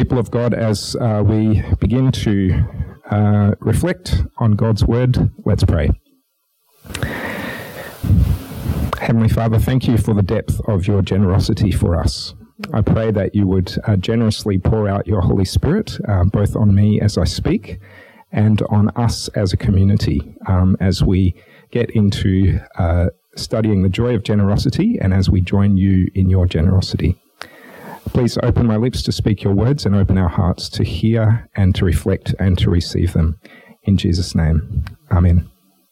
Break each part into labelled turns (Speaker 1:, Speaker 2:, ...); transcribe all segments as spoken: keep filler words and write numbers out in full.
Speaker 1: people of God, as uh, we begin to uh, reflect on God's Word, let's pray. Heavenly Father, thank you for the depth of your generosity for us. I pray that you would uh, generously pour out your Holy Spirit, uh, both on me as I speak and on us as a community, um, as we get into uh, studying the joy of generosity and as we join you in your generosity. Please open my lips to speak your words and open our hearts to hear and to reflect and to receive them. In Jesus' name, Amen.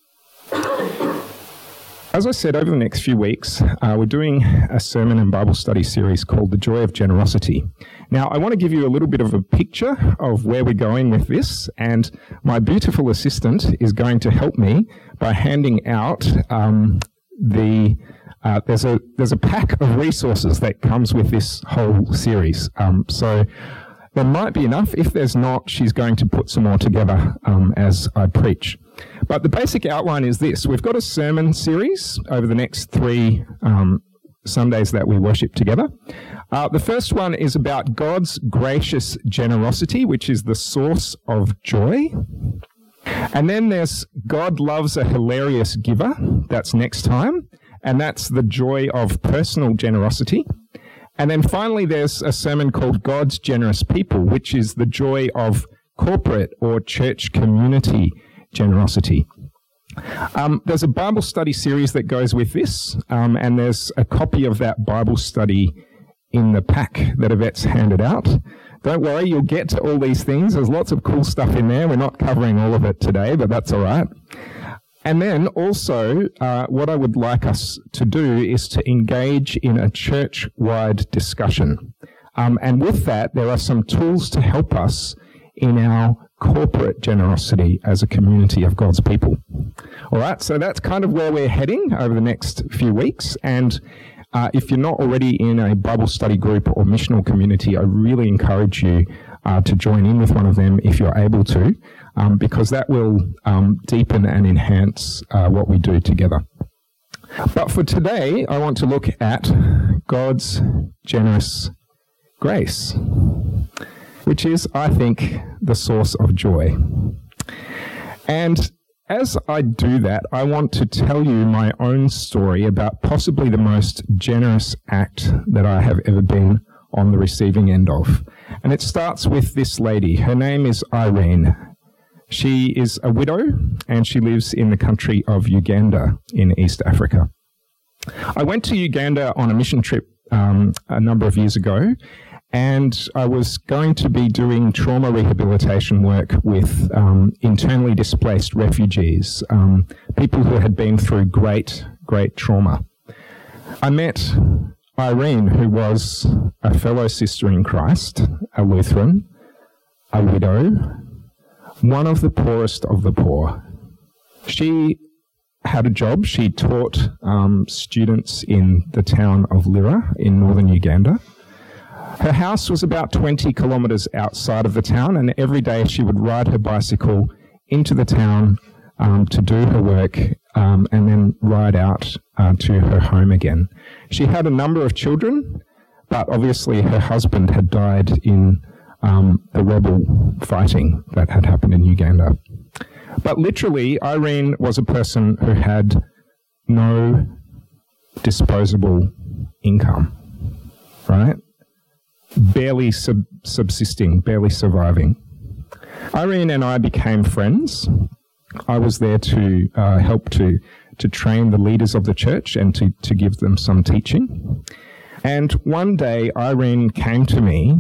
Speaker 1: As I said, over the next few weeks, uh, we're doing a sermon and Bible study series called The Joy of Generosity. Now, I want to give you a little bit of a picture of where we're going with this, and my beautiful assistant is going to help me by handing out um, the... Uh, there's a there's a pack of resources that comes with this whole series. Um, so there might be enough. If there's not, she's going to put some more together um, as I preach. But the basic outline is this. We've got a sermon series over the next three um, Sundays that we worship together. Uh, the first one is about God's gracious generosity, which is the source of joy. And then there's God loves a hilarious giver. That's next time. And that's the joy of personal generosity. And then finally, there's a sermon called God's Generous People, which is the joy of corporate or church community generosity. Um, there's a Bible study series that goes with this, um, and there's a copy of that Bible study in the pack that Yvette's handed out. Don't worry, you'll get to all these things. There's lots of cool stuff in there. We're not covering all of it today, but that's all right. And then also, uh, what I would like us to do is to engage in a church-wide discussion. Um, and with that, there are some tools to help us in our corporate generosity as a community of God's people. All right, so that's kind of where we're heading over the next few weeks. And uh, if you're not already in a Bible study group or missional community, I really encourage you uh, to join in with one of them if you're able to. Um, because that will um, deepen and enhance uh, what we do together. But for today, I want to look at God's generous grace, which is, I think, the source of joy. And as I do that, I want to tell you my own story about possibly the most generous act that I have ever been on the receiving end of. And it starts with this lady. Her name is Irene. She is a widow, and she lives in the country of Uganda in East Africa. I went to Uganda on a mission trip um, a number of years ago, and I was going to be doing trauma rehabilitation work with um, internally displaced refugees, um, people who had been through great, great trauma. I met Irene, who was a fellow sister in Christ, a Lutheran, a widow, one of the poorest of the poor. She had a job. She taught um, students in the town of Lira in northern Uganda. Her house was about twenty kilometres outside of the town, and every day she would ride her bicycle into the town um, to do her work um, and then ride out uh, to her home again. She had a number of children, but obviously her husband had died in Um, the rebel fighting that had happened in Uganda. But literally, Irene was a person who had no disposable income, right? Barely sub- subsisting, barely surviving. Irene and I became friends. I was there to uh, help to, to train the leaders of the church and to, to give them some teaching. And one day, Irene came to me,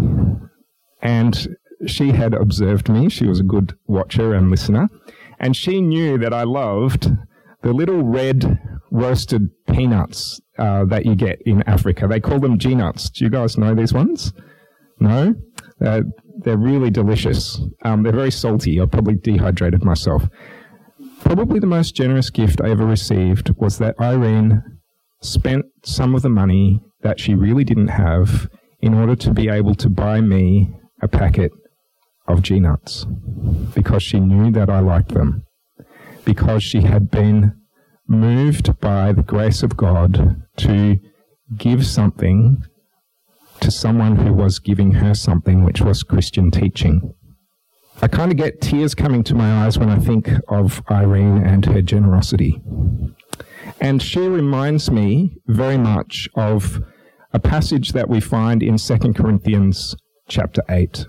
Speaker 1: and she had observed me. She was a good watcher and listener. And she knew that I loved the little red roasted peanuts uh, that you get in Africa. They call them G-nuts. Do you guys know these ones? No? Uh, they're really delicious. Um, they're very salty. I probably dehydrated myself. Probably the most generous gift I ever received was that Irene spent some of the money that she really didn't have in order to be able to buy me a packet of G-nuts, because she knew that I liked them, because she had been moved by the grace of God to give something to someone who was giving her something, which was Christian teaching. I kind of get tears coming to my eyes when I think of Irene and her generosity. And she reminds me very much of a passage that we find in Second Corinthians chapter eight.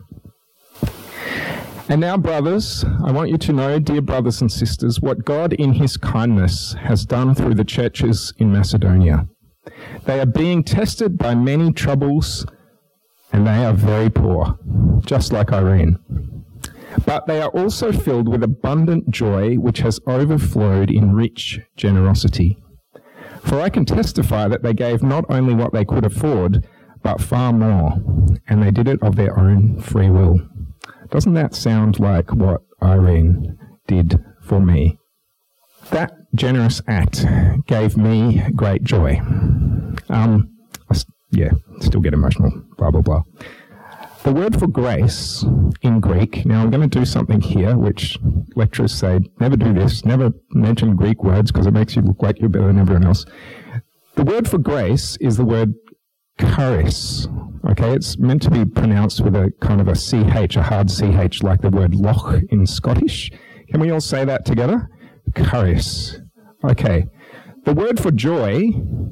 Speaker 1: And now, brothers, I want you to know, dear brothers and sisters, what God in his kindness has done through the churches in Macedonia. They are being tested by many troubles, and they are very poor, just like Irene. But they are also filled with abundant joy, which has overflowed in rich generosity. For I can testify that they gave not only what they could afford, but far more, and they did it of their own free will. Doesn't that sound like what Irene did for me? That generous act gave me great joy. Um, I, yeah, still get emotional, blah, blah, blah. The word for grace in Greek, now I'm going to do something here which lecturers say, never do this, never mention Greek words because it makes you look like you're better than everyone else. The word for grace is the word charis. Okay, it's meant to be pronounced with a kind of a C H, a hard C H, like the word loch in Scottish. Can we all say that together? Charis. Okay. The word for joy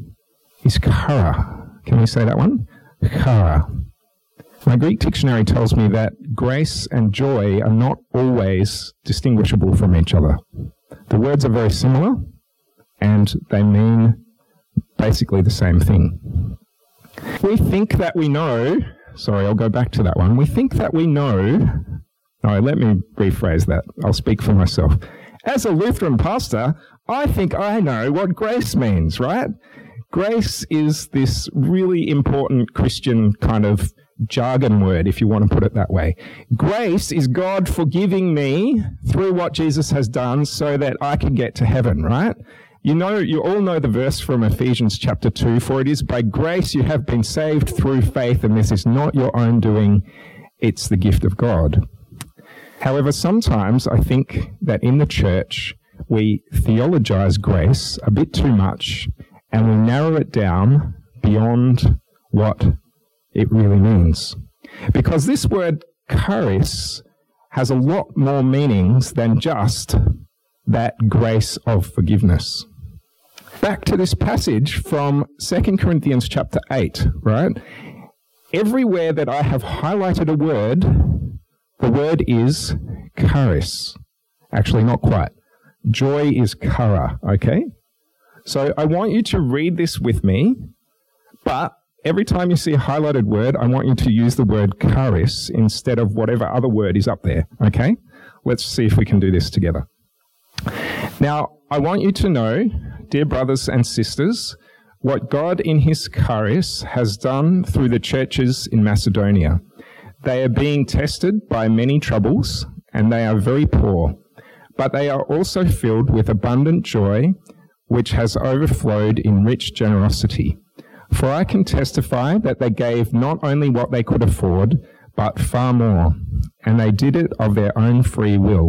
Speaker 1: is chara. Can we say that one? Chara. My Greek dictionary tells me that grace and joy are not always distinguishable from each other. The words are very similar, and they mean basically the same thing. We think that we know, sorry, I'll go back to that one. We think that we know, no, let me rephrase that. I'll speak for myself. As a Lutheran pastor, I think I know what grace means, right? Grace is this really important Christian kind of jargon word, if you want to put it that way. Grace is God forgiving me through what Jesus has done so that I can get to heaven, right? You know, you all know the verse from Ephesians chapter two, for it is by grace you have been saved through faith, and this is not your own doing, it's the gift of God. However, sometimes I think that in the church we theologize grace a bit too much, and we narrow it down beyond what it really means. Because this word charis has a lot more meanings than just that grace of forgiveness. Back to this passage from Second Corinthians chapter eight, right? Everywhere that I have highlighted a word, the word is charis. Actually, not quite. Joy is chara, okay? So I want you to read this with me, but every time you see a highlighted word, I want you to use the word charis instead of whatever other word is up there, okay? Let's see if we can do this together. Now, I want you to know, dear brothers and sisters, what God in his charis has done through the churches in Macedonia. They are being tested by many troubles, and they are very poor, but they are also filled with abundant joy, which has overflowed in rich generosity. For I can testify that they gave not only what they could afford, but far more, and they did it of their own free will.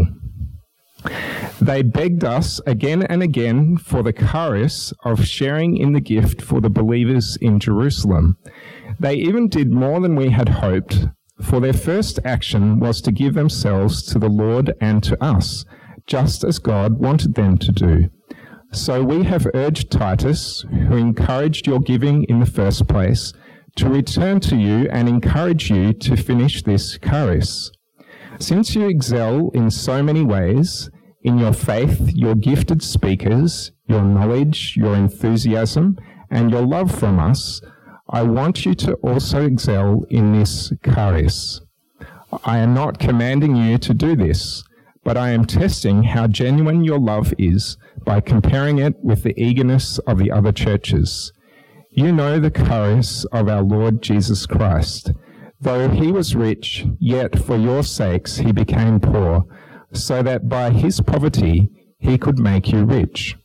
Speaker 1: They begged us again and again for the charis of sharing in the gift for the believers in Jerusalem. They even did more than we had hoped, for their first action was to give themselves to the Lord and to us, just as God wanted them to do. So we have urged Titus, who encouraged your giving in the first place, to return to you and encourage you to finish this charis. Since you excel in so many ways, in your faith, your gifted speakers, your knowledge, your enthusiasm, and your love from us, I want you to also excel in this charis. I am not commanding you to do this, but I am testing how genuine your love is by comparing it with the eagerness of the other churches. You know the charis of our Lord Jesus Christ. Though he was rich, yet for your sakes he became poor, so that by his poverty he could make you rich.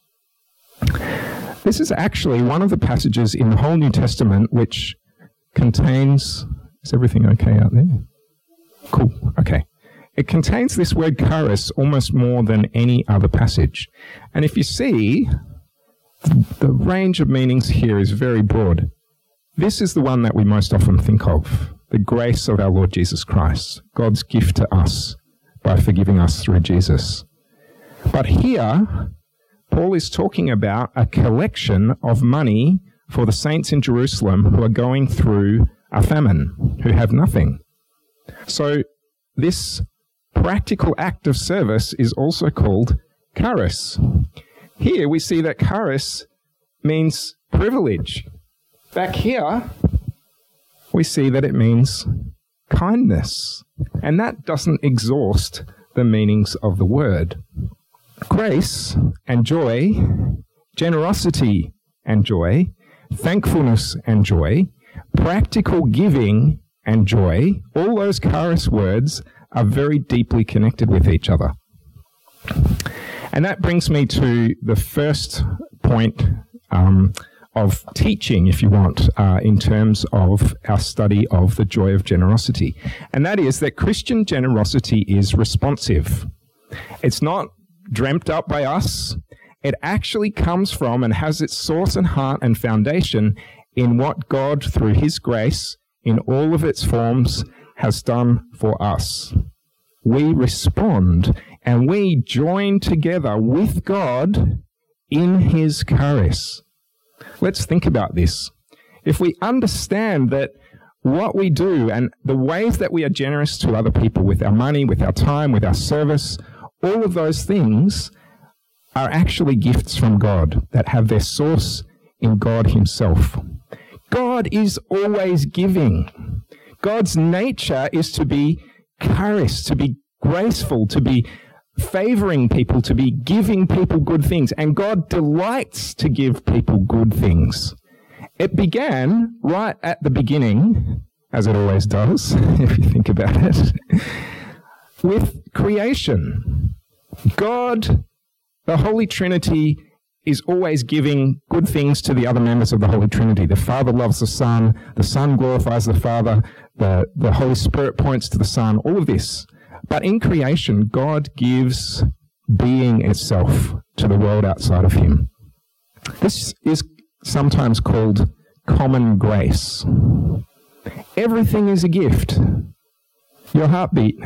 Speaker 1: This is actually one of the passages in the whole New Testament which contains... Is everything okay out there? Cool, okay. It contains this word charis almost more than any other passage. And if you see, the range of meanings here is very broad. This is the one that we most often think of, the grace of our Lord Jesus Christ, God's gift to us by forgiving us through Jesus. But here, Paul is talking about a collection of money for the saints in Jerusalem who are going through a famine, who have nothing. So this practical act of service is also called charis. Here we see that charis means privilege. Back here, we see that it means kindness. And that doesn't exhaust the meanings of the word. Grace and joy, generosity and joy, thankfulness and joy, practical giving and joy, all those charis words are very deeply connected with each other. And that brings me to the first point um, of teaching, if you want, uh, in terms of our study of the joy of generosity. And that is that Christian generosity is responsive. It's not dreamt up by us. It actually comes from and has its source and heart and foundation in what God, through His grace, in all of its forms, has done for us. We respond and we join together with God in His charis. Let's think about this. If we understand that what we do and the ways that we are generous to other people with our money, with our time, with our service, all of those things are actually gifts from God that have their source in God Himself. God is always giving. God's nature is to be charis, to be graceful, to be favoring people, to be giving people good things. And God delights to give people good things. It began right at the beginning, as it always does, if you think about it, with creation. God, the Holy Trinity, is always giving good things to the other members of the Holy Trinity. The Father loves the Son, the Son glorifies the Father, the, the Holy Spirit points to the Son, all of this. But in creation, God gives being itself to the world outside of Him. This is sometimes called common grace. Everything is a gift. Your heartbeat,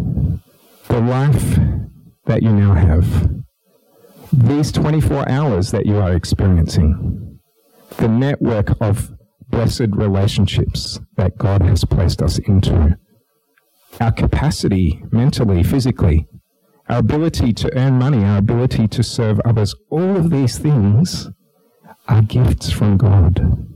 Speaker 1: the life that you now have, these twenty-four hours that you are experiencing, the network of blessed relationships that God has placed us into, our capacity mentally, physically, our ability to earn money, our ability to serve others, all of these things are gifts from God.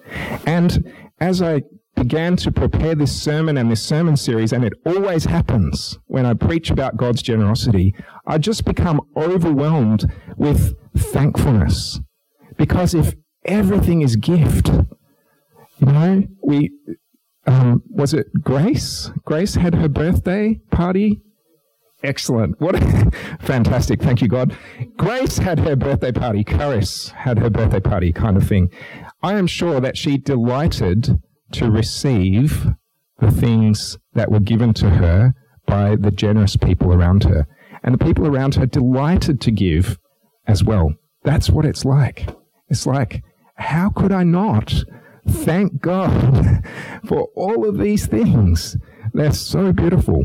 Speaker 1: And as I began to prepare this sermon and this sermon series, and it always happens when I preach about God's generosity, I just become overwhelmed with thankfulness. Because if everything is gift, you know, we... Um, was it Grace? Grace had her birthday party. Excellent. What a, fantastic. Thank you, God. Grace had her birthday party. Charis had her birthday party, kind of thing. I am sure that she delighted to receive the things that were given to her by the generous people around her. And the people around her delighted to give as well. That's what it's like. It's like, how could I not thank God for all of these things? They're so beautiful.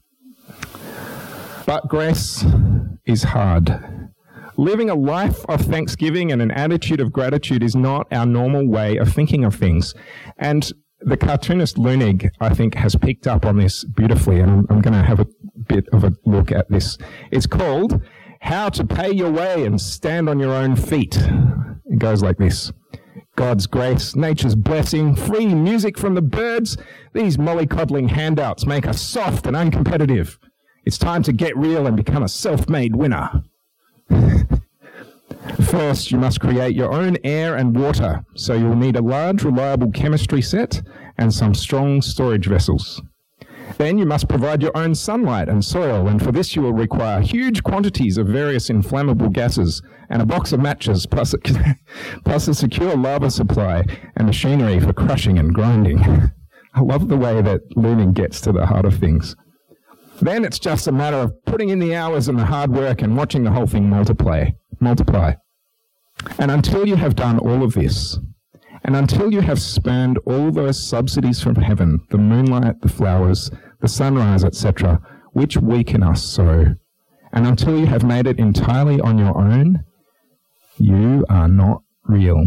Speaker 1: But grace is hard. Living a life of thanksgiving and an attitude of gratitude is not our normal way of thinking of things. And the cartoonist Lunig, I think, has picked up on this beautifully, and I'm, I'm going to have a bit of a look at this. It's called How to Pay Your Way and Stand on Your Own Feet. It goes like this. God's grace, nature's blessing, free music from the birds. These mollycoddling handouts make us soft and uncompetitive. It's time to get real and become a self-made winner. First, you must create your own air and water, so you'll need a large, reliable chemistry set and some strong storage vessels. Then you must provide your own sunlight and soil, and for this you will require huge quantities of various inflammable gases and a box of matches, plus a, plus a secure lava supply and machinery for crushing and grinding. I love the way that Luning gets to the heart of things. Then it's just a matter of putting in the hours and the hard work and watching the whole thing multiply. multiply. And until you have done all of this, And until you have spurned all those subsidies from heaven, the moonlight, the flowers, the sunrise, et cetera, which weaken us so, and until you have made it entirely on your own, you are not real.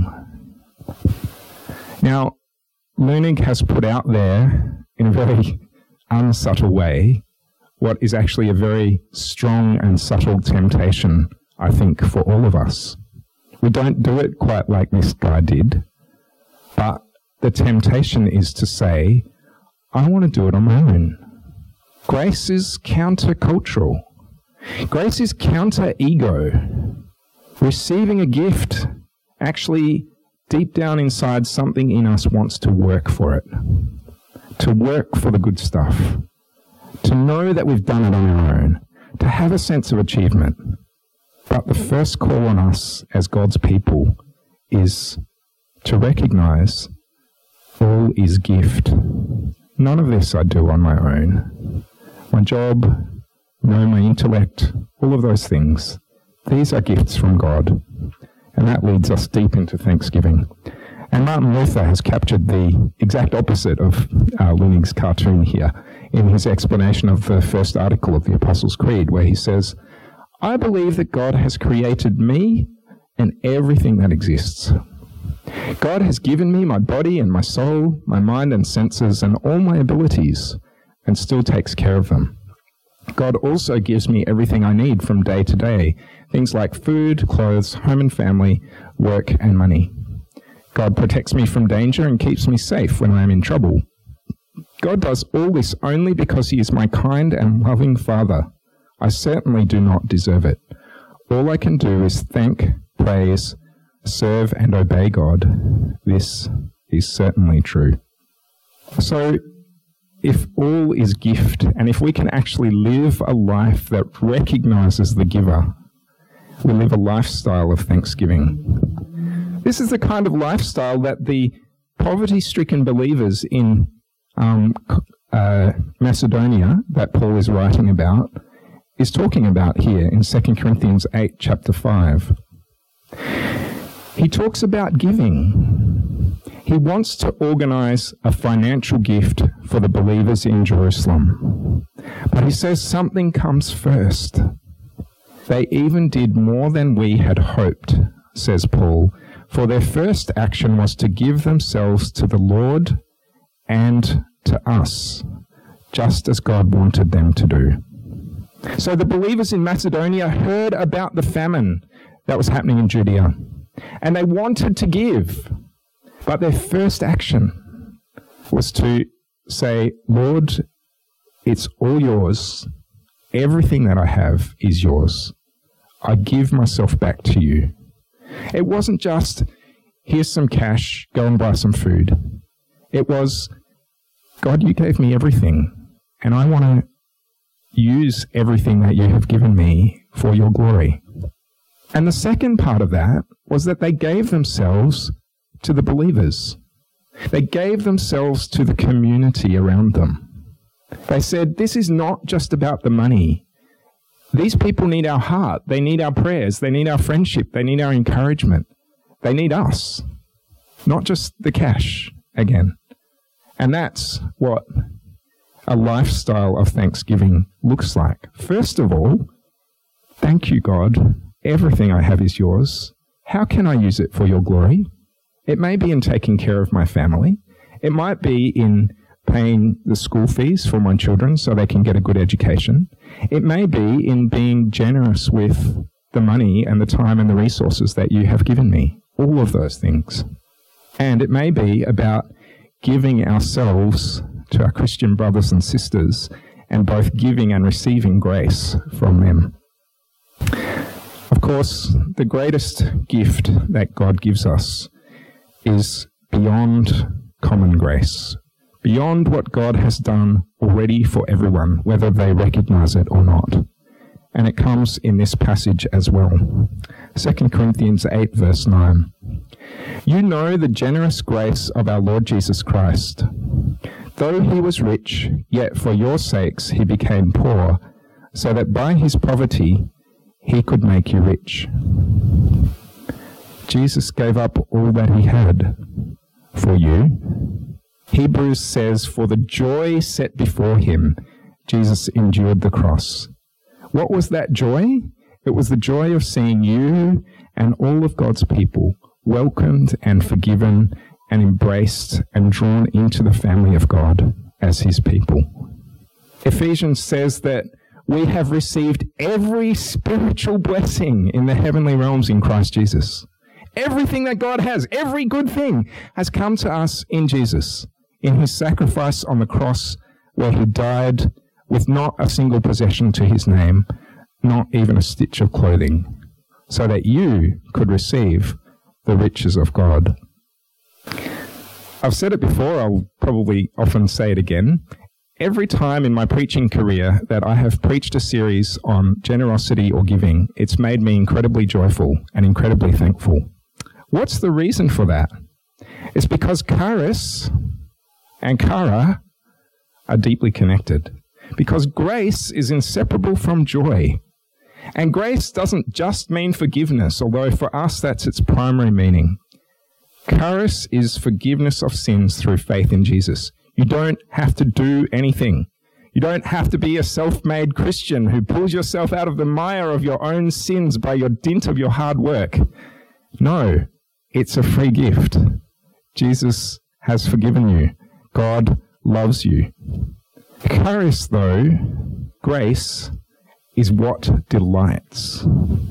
Speaker 1: Now, Leunig has put out there, in a very unsubtle way, what is actually a very strong and subtle temptation, I think, for all of us. We don't do it quite like this guy did, but the temptation is to say, I want to do it on my own. Grace is countercultural. Grace is counter-ego. Receiving a gift, actually, deep down inside, something in us wants to work for it, to work for the good stuff, to know that we've done it on our own, to have a sense of achievement. But the first call on us as God's people is to recognize all is gift. None of this I do on my own. My job, no, my intellect, all of those things, these are gifts from God. And that leads us deep into Thanksgiving. And Martin Luther has captured the exact opposite of uh, Leunig's cartoon here in his explanation of the first article of the Apostles' Creed, where he says, I believe that God has created me and everything that exists. God has given me my body and my soul, my mind and senses, and all my abilities, and still takes care of them. God also gives me everything I need from day to day, things like food, clothes, home and family, work and money. God protects me from danger and keeps me safe when I am in trouble. God does all this only because he is my kind and loving Father. I certainly do not deserve it. All I can do is thank, praise, serve and obey God. This is certainly true. So, if all is gift, and if we can actually live a life that recognizes the giver, we live a lifestyle of thanksgiving. This is the kind of lifestyle that the poverty-stricken believers in um, uh, Macedonia that Paul is writing about is talking about here in Second Corinthians eight, chapter five. He talks about giving. He wants to organize a financial gift for the believers in Jerusalem. But he says something comes first. They even did more than we had hoped, says Paul, for their first action was to give themselves to the Lord and to us, just as God wanted them to do. So the believers in Macedonia heard about the famine that was happening in Judea, and they wanted to give. But their first action was to say, Lord, it's all yours. Everything that I have is yours. I give myself back to you. It wasn't just, here's some cash, go and buy some food. It was, God, you gave me everything, and I want to use everything that you have given me for your glory. And the second part of that was that they gave themselves to the believers. They gave themselves to the community around them. They said, this is not just about the money. These people need our heart. They need our prayers. They need our friendship. They need our encouragement. They need us, not just the cash again. And that's what a lifestyle of thanksgiving looks like. First of all, thank you, God. Everything I have is yours. How can I use it for your glory? It may be in taking care of my family. It might be in paying the school fees for my children so they can get a good education. It may be in being generous with the money and the time and the resources that you have given me. All of those things. And it may be about giving ourselves to our Christian brothers and sisters and both giving and receiving grace from them. Of course, the greatest gift that God gives us is beyond common grace, beyond what God has done already for everyone, whether they recognize it or not. And it comes in this passage as well. Second Corinthians eight, verse nine. You know the generous grace of our Lord Jesus Christ. Though he was rich, yet for your sakes he became poor, so that by his poverty he could make you rich. Jesus gave up all that he had. for you. Hebrews says, for the joy set before him, Jesus endured the cross. What was that joy? It was the joy of seeing you and all of God's people welcomed and forgiven and embraced and drawn into the family of God as his people. Ephesians says that we have received every spiritual blessing in the heavenly realms in Christ Jesus. Everything that God has, every good thing, has come to us in Jesus, in his sacrifice on the cross, where he died with not a single possession to his name, not even a stitch of clothing, so that you could receive the riches of God. I've said it before, I'll probably often say it again. Every time in my preaching career that I have preached a series on generosity or giving, it's made me incredibly joyful and incredibly thankful. What's the reason for that? It's because charis and chara are deeply connected. Because grace is inseparable from joy. And grace doesn't just mean forgiveness, although for us that's its primary meaning. Charis is forgiveness of sins through faith in Jesus. You don't have to do anything. You don't have to be a self-made Christian who pulls yourself out of the mire of your own sins by your dint of your hard work. No, it's a free gift. Jesus has forgiven you. God loves you. Charis, though, grace, is what delights.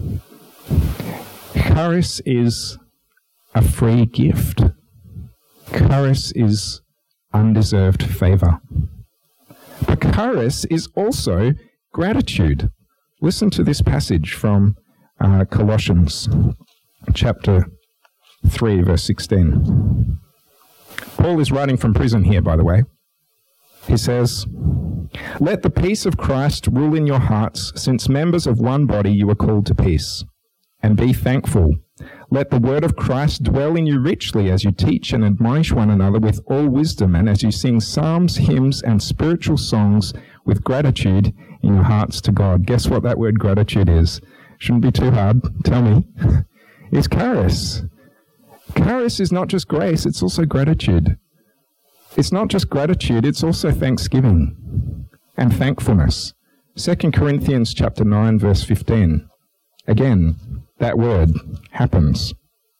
Speaker 1: Charis is a free gift. Charis is undeserved favor. But charis is also gratitude. Listen to this passage from uh, Colossians chapter three, verse sixteen. Paul is writing from prison here, by the way. He says, let the peace of Christ rule in your hearts, since members of one body you are called to peace. And be thankful. Let the word of Christ dwell in you richly as you teach and admonish one another with all wisdom, and as you sing psalms, hymns, and spiritual songs with gratitude in your hearts to God. Guess what that word gratitude is? Shouldn't be too hard. Tell me. It's charis. Charis is not just grace, it's also gratitude. It's not just gratitude, it's also thanksgiving and thankfulness. Second Corinthians chapter nine, verse fifteen. Again, that word happens.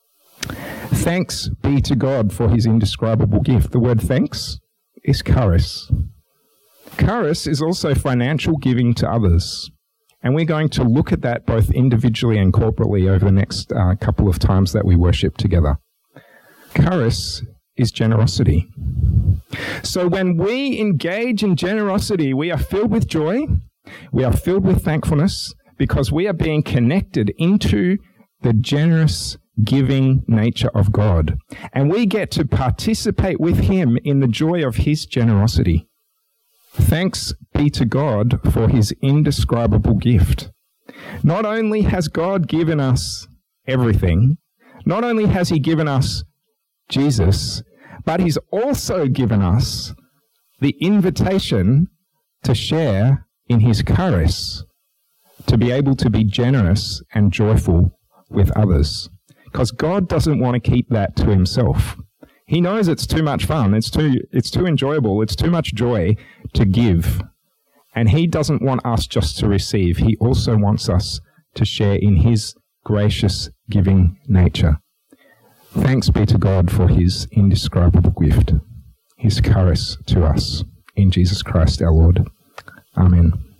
Speaker 1: Thanks be to God for his indescribable gift. The word thanks is charis. Charis is also financial giving to others. And we're going to look at that both individually and corporately over the next uh, couple of times that we worship together. Charis is generosity. So when we engage in generosity, we are filled with joy, we are filled with thankfulness, because we are being connected into the generous, giving nature of God. And we get to participate with him in the joy of his generosity. Thanks be to God for his indescribable gift. Not only has God given us everything, not only has he given us Jesus, but he's also given us the invitation to share in his charis, to be able to be generous and joyful with others. Because God doesn't want to keep that to himself. He knows it's too much fun, it's too, it's too enjoyable, it's too much joy to give. And he doesn't want us just to receive. He also wants us to share in his gracious giving nature. Thanks be to God for his indescribable gift, his charis to us. In Jesus Christ our Lord. Amen.